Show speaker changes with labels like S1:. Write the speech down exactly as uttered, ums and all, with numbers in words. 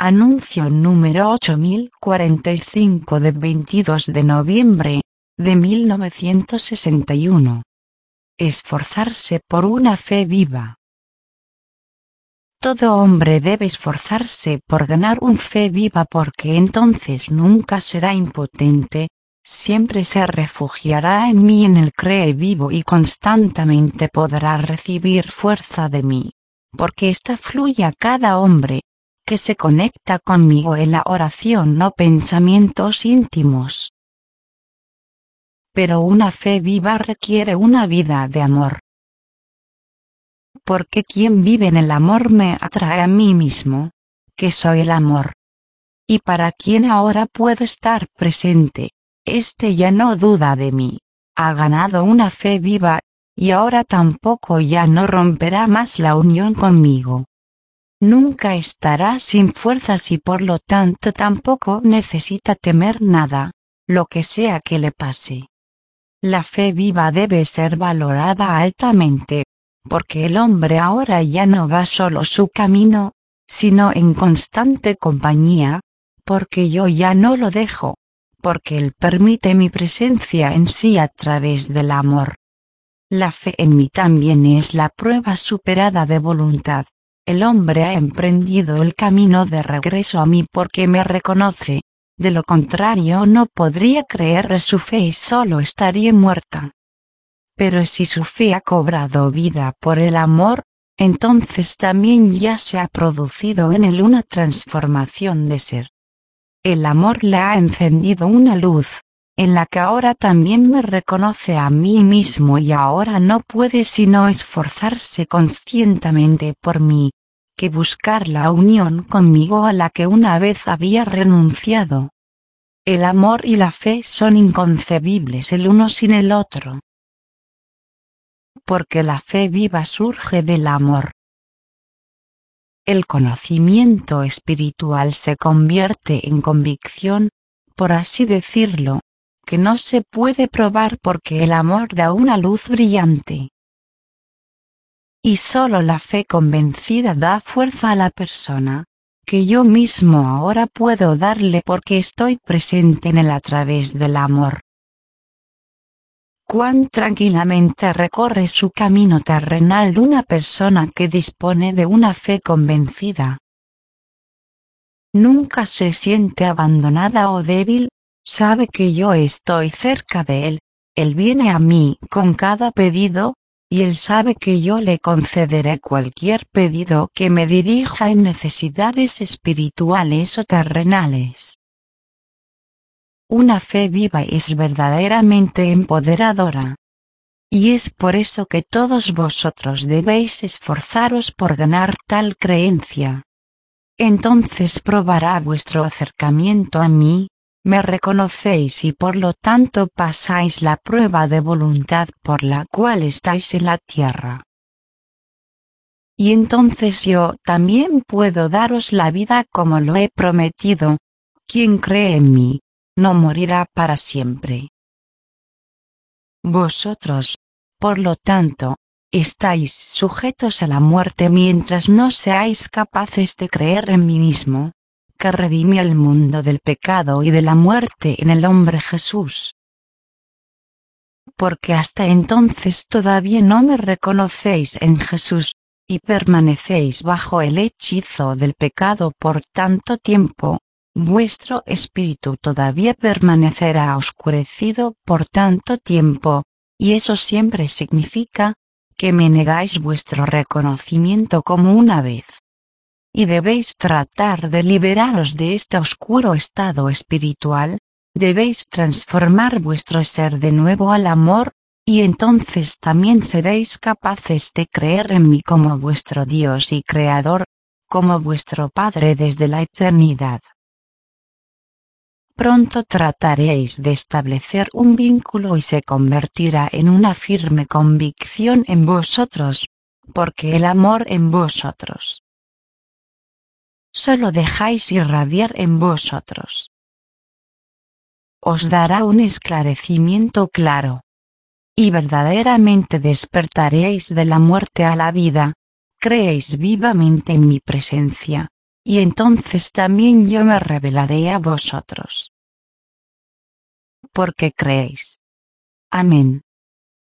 S1: Anuncio número ocho mil cuarenta y cinco de veintidós de noviembre de mil novecientos sesenta y uno. Esforzarse por una fe viva. Todo hombre debe esforzarse por ganar una fe viva porque entonces nunca será impotente, siempre se refugiará en mí, en el cree vivo y constantemente podrá recibir fuerza de mí, porque ésta fluye a cada hombre que se conecta conmigo en la oración o pensamientos íntimos. Pero una fe viva requiere una vida de amor. Porque quien vive en el amor me atrae a mí mismo, que soy el amor. Y para quien ahora puedo estar presente, este ya no duda de mí, ha ganado una fe viva, y ahora tampoco ya no romperá más la unión conmigo. Nunca estará sin fuerzas y por lo tanto tampoco necesita temer nada, lo que sea que le pase. La fe viva debe ser valorada altamente, porque el hombre ahora ya no va solo su camino, sino en constante compañía, porque yo ya no lo dejo, porque él permite mi presencia en sí a través del amor. La fe en mí también es la prueba superada de voluntad. El hombre ha emprendido el camino de regreso a mí porque me reconoce, de lo contrario no podría creer su fe y solo estaría muerta. Pero si su fe ha cobrado vida por el amor, entonces también ya se ha producido en él una transformación de ser. El amor le ha encendido una luz, en la que ahora también me reconoce a mí mismo y ahora no puede sino esforzarse conscientemente por mí, que buscar la unión conmigo a la que una vez había renunciado. El amor y la fe son inconcebibles el uno sin el otro. Porque la fe viva surge del amor. El conocimiento espiritual se convierte en convicción, por así decirlo, que no se puede probar porque el amor da una luz brillante. Y solo la fe convencida da fuerza a la persona, que yo mismo ahora puedo darle porque estoy presente en él a través del amor. Cuán tranquilamente recorre su camino terrenal una persona que dispone de una fe convencida. Nunca se siente abandonada o débil, sabe que yo estoy cerca de él, él viene a mí con cada pedido, y él sabe que yo le concederé cualquier pedido que me dirija en necesidades espirituales o terrenales. Una fe viva es verdaderamente empoderadora. Y es por eso que todos vosotros debéis esforzaros por ganar tal creencia. Entonces probará vuestro acercamiento a mí, me reconocéis y por lo tanto pasáis la prueba de voluntad por la cual estáis en la tierra. Y entonces yo también puedo daros la vida como lo he prometido. Quien cree en mí, no morirá para siempre. Vosotros, por lo tanto, estáis sujetos a la muerte mientras no seáis capaces de creer en mí mismo, que redime al mundo del pecado y de la muerte en el hombre Jesús. Porque hasta entonces todavía no me reconocéis en Jesús, y permanecéis bajo el hechizo del pecado por tanto tiempo, vuestro espíritu todavía permanecerá oscurecido por tanto tiempo, y eso siempre significa que me negáis vuestro reconocimiento como una vez. Y debéis tratar de liberaros de este oscuro estado espiritual, debéis transformar vuestro ser de nuevo al amor, y entonces también seréis capaces de creer en mí como vuestro Dios y Creador, como vuestro Padre desde la eternidad. Pronto trataréis de establecer un vínculo y se convertirá en una firme convicción en vosotros, porque el amor en vosotros solo dejáis irradiar en vosotros. Os dará un esclarecimiento claro. Y verdaderamente despertaréis de la muerte a la vida, creéis vivamente en mi presencia, y entonces también yo me revelaré a vosotros. Porque creéis. Amén.